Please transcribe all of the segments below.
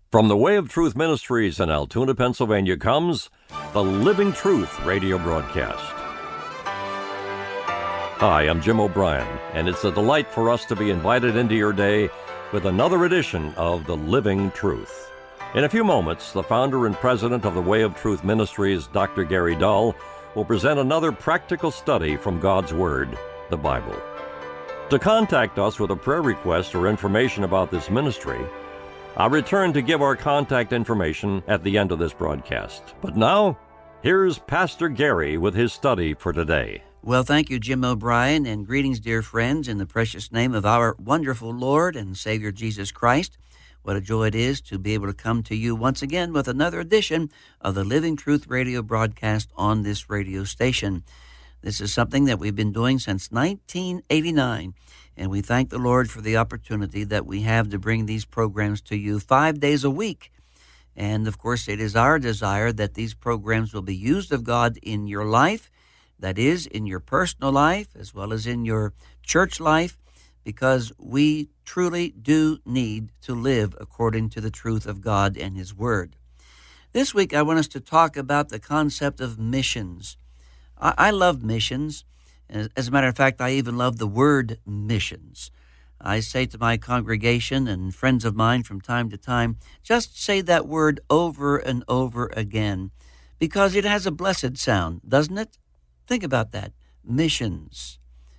From the Way of Truth Ministries in Altoona, Pennsylvania comes the Living Truth radio broadcast. Hi, I'm Jim O'Brien, and it's a delight for us to be invited into your day with another edition of the Living Truth. In a few moments, the founder and president of the Way of Truth Ministries, Dr. Gary Dull, will present another practical study from God's Word, the Bible. To contact us with a prayer request or information about this ministry, I'll return to give our contact information at the end of this broadcast. But now, here's Pastor Gary with his study for today. Well, thank you, Jim O'Brien, and greetings, dear friends, in the precious name of our wonderful Lord and Savior Jesus Christ. What a joy it is to be able to come to you once again with another edition of the Living Truth radio broadcast on this radio station. This is something that we've been doing since 1989, and we thank the Lord for the opportunity that we have to bring these programs to you 5 days a week. And, of course, it is our desire that these programs will be used of God in your life, that is, in your personal life as well as in your church life, because we truly do need to live according to the truth of God and His Word. This week, I want us to talk about the concept of missions. I love missions. As a matter of fact, I even love the word missions. I say to my congregation and friends of mine from time to time, just say that word over and over again, because it has a blessed sound, doesn't it? Think about that. Missions,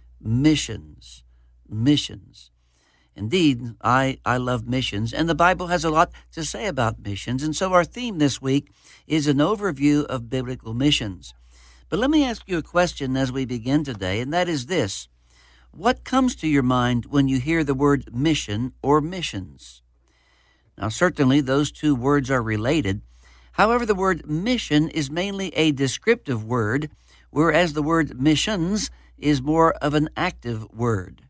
missions, missions. Indeed, I love missions, and the Bible has a lot to say about missions, and so our theme this week is an overview of biblical missions. But let me ask you a question as we begin today, and that is this. What comes to your mind when you hear the word mission or missions? Now, certainly those two words are related. However, the word mission is mainly a descriptive word, whereas the word missions is more of an active word.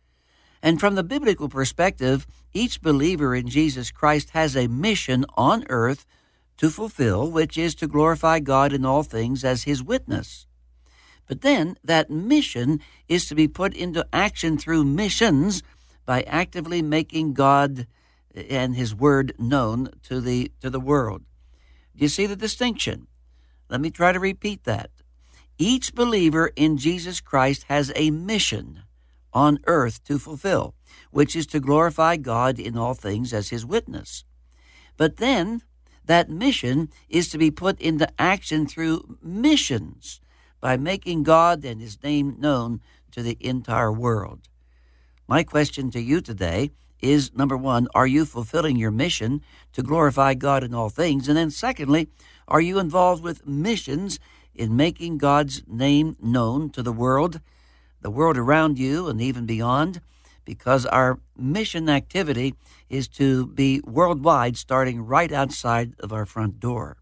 And from the biblical perspective, each believer in Jesus Christ has a mission on earth to fulfill, which is to glorify God in all things as His witness. But then that mission is to be put into action through missions by actively making God and His Word known to the world. Do you see the distinction? Let me try to repeat that. Each believer in Jesus Christ has a mission on earth to fulfill, which is to glorify God in all things as His witness. But then that mission is to be put into action through missions by making God and His name known to the entire world. My question to you today is, number one, are you fulfilling your mission to glorify God in all things? And then secondly, are you involved with missions in making God's name known to the world around you and even beyond? Because our mission activity is to be worldwide, starting right outside of our front door.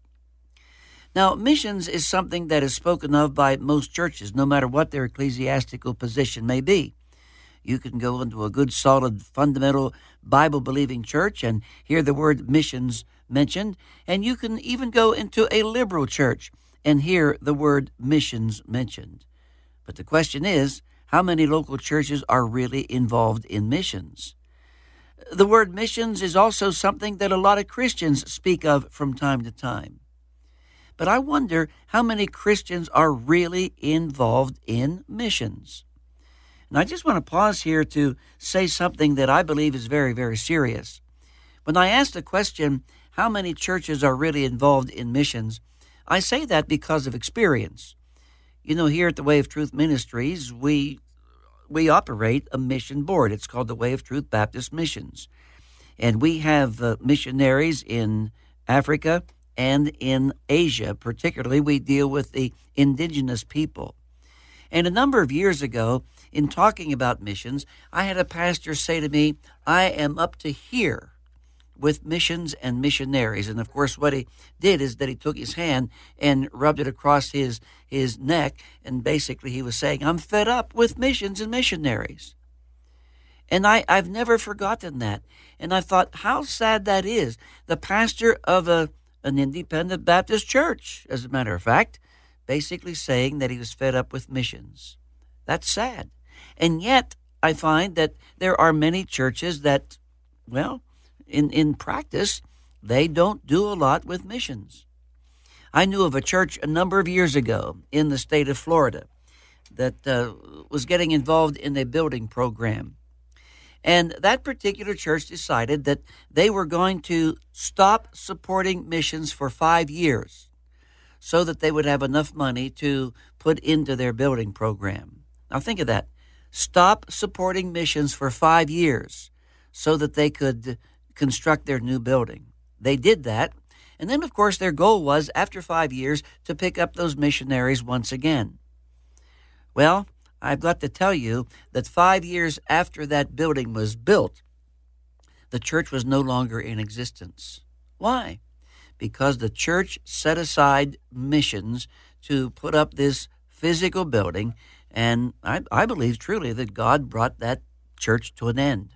Now, missions is something that is spoken of by most churches, no matter what their ecclesiastical position may be. You can go into a good, solid, fundamental, Bible-believing church and hear the word missions mentioned, and you can even go into a liberal church and hear the word missions mentioned. But the question is, how many local churches are really involved in missions? The word missions is also something that a lot of Christians speak of from time to time. But I wonder how many Christians are really involved in missions. And I just want to pause here to say something that I believe is very, very serious. When I ask the question, how many churches are really involved in missions, I say that because of experience. You know, here at the Way of Truth Ministries, we operate a mission board. It's called the Way of Truth Baptist Missions. And we have missionaries in Africa and in Asia. Particularly, we deal with the indigenous people. And a number of years ago, in talking about missions, I had a pastor say to me, I am up to here with missions and missionaries. And of course, what he did is that he took his hand and rubbed it across his neck, and basically he was saying, I'm fed up with missions and missionaries. And I've never forgotten that. And I thought how sad that is. The pastor of an independent Baptist church, as a matter of fact, basically saying that he was fed up with missions. That's sad. And yet, I find that there are many churches that, well, in practice, They don't do a lot with missions. I knew of a church a number of years ago in the state of Florida that was getting involved in a building program. And that particular church decided that they were going to stop supporting missions for 5 years so that they would have enough money to put into their building program. Now think of that. Stop supporting missions for 5 years so that they could construct their new building. They did that. And then, of course, their goal was, after 5 years, to pick up those missionaries once again. Well, I've got to tell you that 5 years after that building was built, the church was no longer in existence. Why? Because the church set aside missions to put up this physical building, and I believe truly that God brought that church to an end.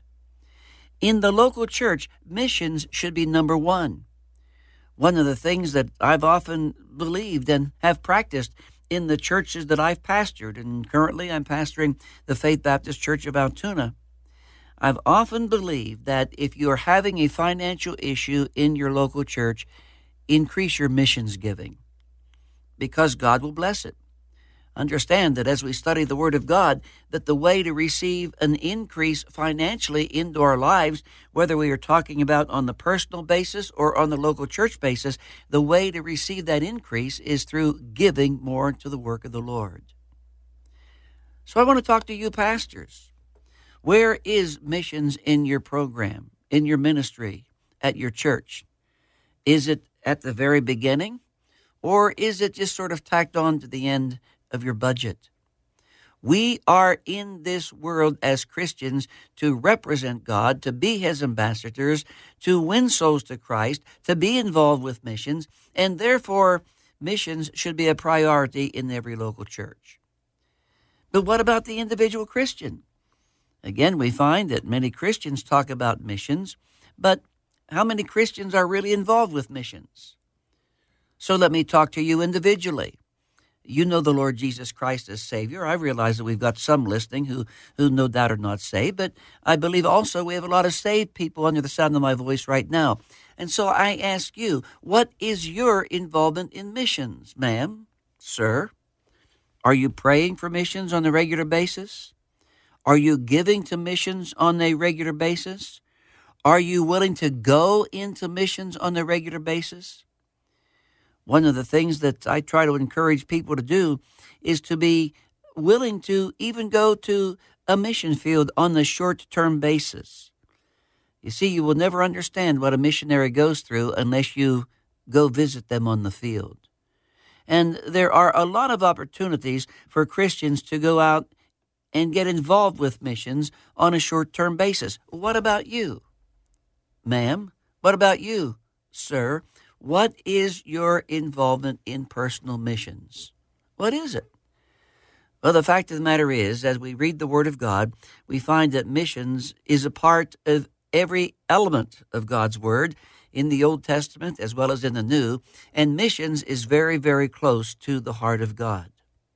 In the local church, missions should be number one. One of the things that I've often believed and have practiced in the churches that I've pastored, and currently I'm pastoring the Faith Baptist Church of Altoona, I've often believed that if you're having a financial issue in your local church, increase your missions giving, because God will bless it. Understand that as we study the Word of God, that the way to receive an increase financially into our lives, whether we are talking about on the personal basis or on the local church basis, the way to receive that increase is through giving more to the work of the Lord. So I want to talk to you pastors. Where is missions in your program, in your ministry, at your church? Is it at the very beginning, or is it just sort of tacked on to the end of your budget? We are in this world as Christians to represent God, to be His ambassadors, to win souls to Christ, to be involved with missions, and therefore missions should be a priority in every local church. But what about the individual Christian? Again, we find that many Christians talk about missions, but how many Christians are really involved with missions? So let me talk to you individually. You know the Lord Jesus Christ as Savior. I realize that we've got some listening who no doubt are not saved, but I believe also we have a lot of saved people under the sound of my voice right now. And so I ask you, what is your involvement in missions, ma'am, sir? Are you praying for missions on a regular basis? Are you giving to missions on a regular basis? Are you willing to go into missions on a regular basis? One of the things that I try to encourage people to do is to be willing to even go to a mission field on a short-term basis. You see, you will never understand what a missionary goes through unless you go visit them on the field. And there are a lot of opportunities for Christians to go out and get involved with missions on a short-term basis. What about you, ma'am? What about you, sir? What is your involvement in personal missions? What is it? Well, the fact of the matter is, as we read the Word of God, we find that missions is a part of every element of God's Word in the Old Testament as well as in the New, and missions is very, very close to the heart of God.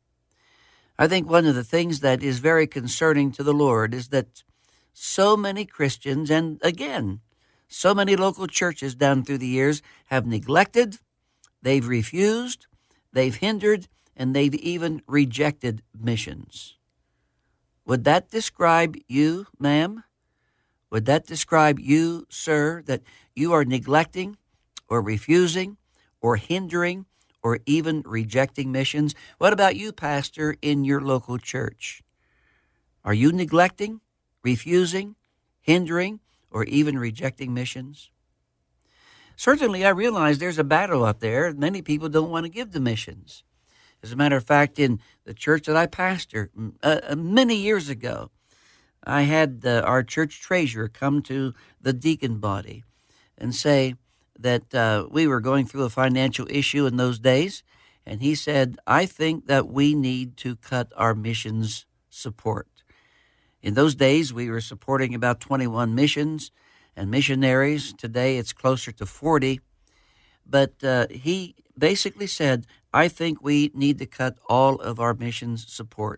I think one of the things that is very concerning to the Lord is that so many Christians, and again, so many local churches down through the years have neglected, they've refused, they've hindered, and they've even rejected missions. Would that describe you, ma'am? Would that describe you, sir, that you are neglecting or refusing or hindering or even rejecting missions? What about you, pastor, in your local church? Are you neglecting, refusing, hindering, or even rejecting missions? Certainly, I realize there's a battle out there. Many people don't want to give to missions. As a matter of fact, in the church that I pastor, many years ago, I had our church treasurer come to the deacon body and say that we were going through a financial issue in those days, and he said, I think that we need to cut our missions support. In those days, we were supporting about 21 missions and missionaries. Today, it's closer to 40. But he basically said, I think we need to cut all of our missions support.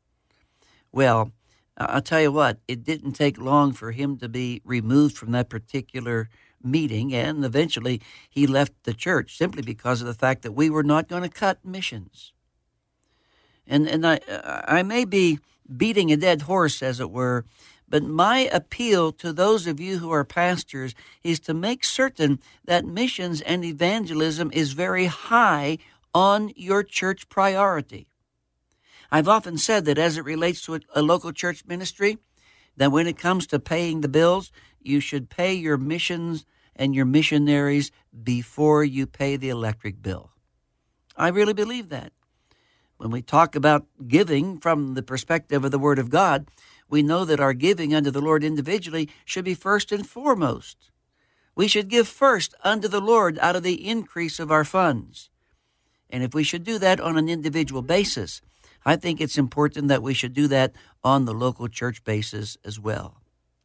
Well, I'll tell you what, it didn't take long for him to be removed from that particular meeting, and eventually he left the church simply because of the fact that we were not going to cut missions. And I may be beating a dead horse, as it were, but my appeal to those of you who are pastors is to make certain that missions and evangelism is very high on your church priority. I've often said that as it relates to a local church ministry, that when it comes to paying the bills, you should pay your missions and your missionaries before you pay the electric bill. I really believe that. When we talk about giving from the perspective of the Word of God, we know that our giving unto the Lord individually should be first and foremost. We should give first unto the Lord out of the increase of our funds. And if we should do that on an individual basis, I think it's important that we should do that on the local church basis as well.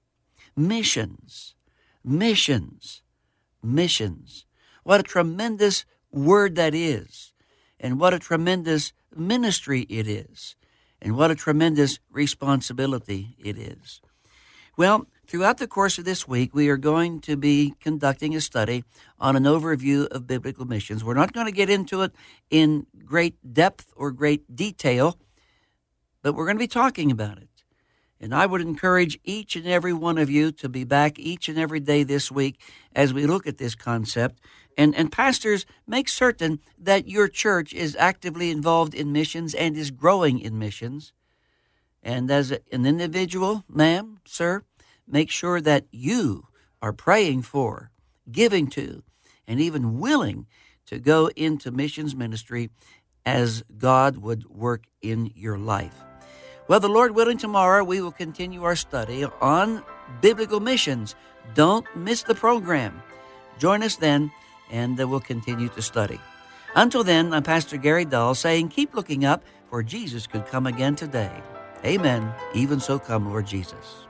Missions, missions, missions. What a tremendous word that is, and what a tremendous ministry it is, and what a tremendous responsibility it is. Well, throughout the course of this week, we are going to be conducting a study on an overview of biblical missions. We're not going to get into it in great depth or great detail, but we're going to be talking about it. And I would encourage each and every one of you to be back each and every day this week as we look at this concept. And pastors, make certain that your church is actively involved in missions and is growing in missions. And as an individual, ma'am, sir, make sure that you are praying for, giving to, and even willing to go into missions ministry as God would work in your life. Well, the Lord willing, tomorrow we will continue our study on biblical missions. Don't miss the program. Join us then, and we'll continue to study. Until then, I'm Pastor Gary Dull saying, keep looking up, for Jesus could come again today. Amen. Even so come, Lord Jesus.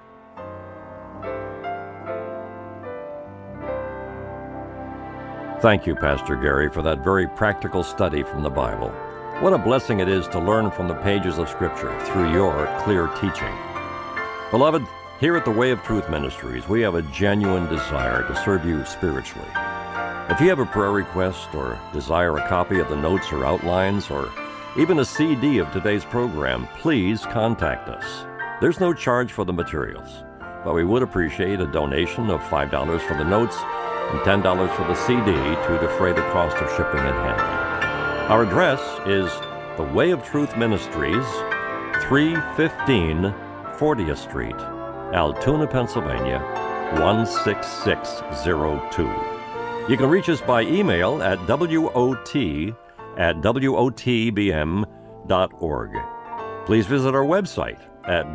Thank you, Pastor Gary, for that very practical study from the Bible. What a blessing it is to learn from the pages of Scripture through your clear teaching. Beloved, here at the Way of Truth Ministries, we have a genuine desire to serve you spiritually. If you have a prayer request or desire a copy of the notes or outlines or even a CD of today's program, please contact us. There's no charge for the materials, but we would appreciate a donation of $5 for the notes and $10 for the CD to defray the cost of shipping and handling. Our address is The Way of Truth Ministries, 315 40th Street, Altoona, Pennsylvania, 16602. You can reach us by email at wot@wotbm.org. Please visit our website at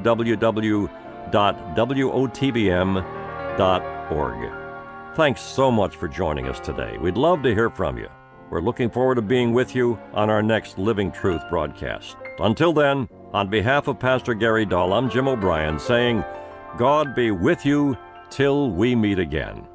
www.wotbm.org. Thanks so much for joining us today. We'd love to hear from you. We're looking forward to being with you on our next Living Truth broadcast. Until then, on behalf of Pastor Gary Dull, I'm Jim O'Brien saying, God be with you till we meet again.